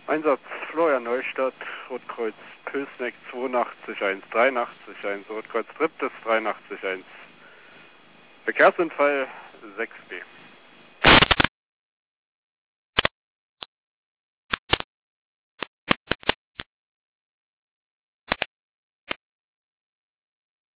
Einsatz Florian Neustadt, Rotkreuz Pülsneck 82 183 1, Rotkreuz Triptis 83 1. Verkehrsunfall 6B.